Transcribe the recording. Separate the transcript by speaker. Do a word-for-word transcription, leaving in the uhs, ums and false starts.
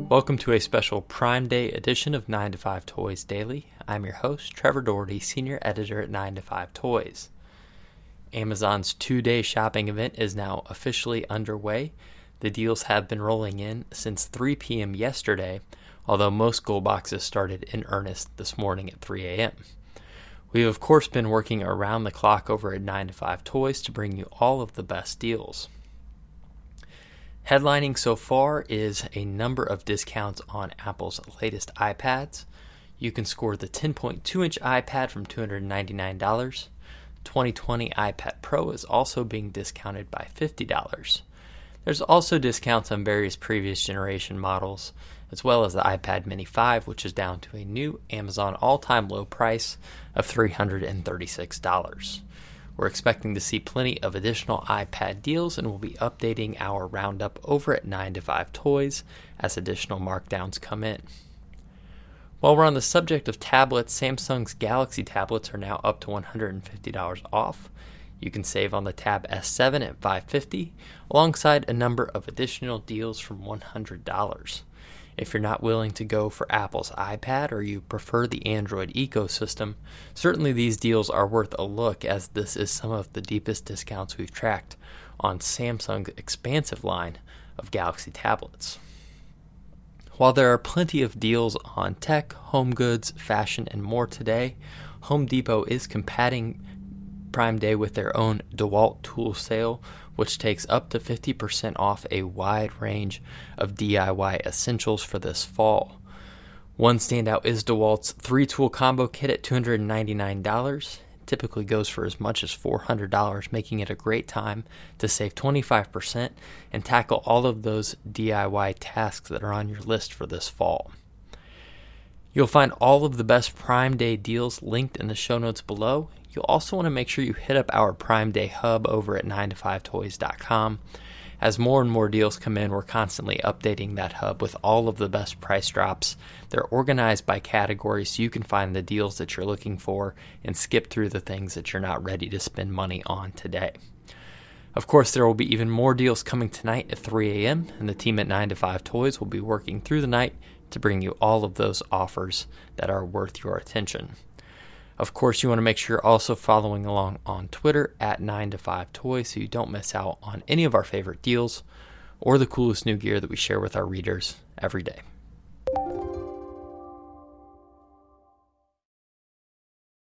Speaker 1: Welcome to a special Prime Day edition of nine to five Toys Daily. I'm your host, Trevor Doherty, Senior Editor at nine to five Toys. Amazon's two-day shopping event is now officially underway. The deals have been rolling in since three p.m. yesterday, although most gold boxes started in earnest this morning at three a.m. We've of course been working around the clock over at nine to five Toys to bring you all of the best deals. Headlining so far is a number of discounts on Apple's latest iPads. You can score the ten point two inch iPad from two hundred ninety-nine dollars. twenty twenty iPad Pro is also being discounted by fifty dollars. There's also discounts on various previous generation models, as well as the iPad Mini five, which is down to a new Amazon all-time low price of three hundred thirty-six dollars. We're expecting to see plenty of additional iPad deals, and we'll be updating our roundup over at nine to five Toys as additional markdowns come in. While we're on the subject of tablets, Samsung's Galaxy tablets are now up to one hundred fifty dollars off. You can save on the Tab S seven at five hundred fifty dollars, alongside a number of additional deals from one hundred dollars. If you're not willing to go for Apple's iPad or you prefer the Android ecosystem, certainly these deals are worth a look, as this is some of the deepest discounts we've tracked on Samsung's expansive line of Galaxy tablets. While there are plenty of deals on tech, home goods, fashion, and more today, Home Depot is combating Prime Day with their own DeWalt tool sale, which takes up to fifty percent off a wide range of D I Y essentials for this fall. One standout is DeWalt's three-tool combo kit at two hundred ninety-nine dollars. It typically goes for as much as four hundred dollars, making it a great time to save twenty-five percent and tackle all of those D I Y tasks that are on your list for this fall. You'll find all of the best Prime Day deals linked in the show notes below. You'll also want to make sure you hit up our Prime Day hub over at nine to five toys dot com. As more and more deals come in, we're constantly updating that hub with all of the best price drops. They're organized by category so you can find the deals that you're looking for and skip through the things that you're not ready to spend money on today. Of course, there will be even more deals coming tonight at three a.m., and the team at nine to five Toys will be working through the night to bring you all of those offers that are worth your attention. Of course, you want to make sure you're also following along on Twitter at nine to five Toys so you don't miss out on any of our favorite deals or the coolest new gear that we share with our readers every day.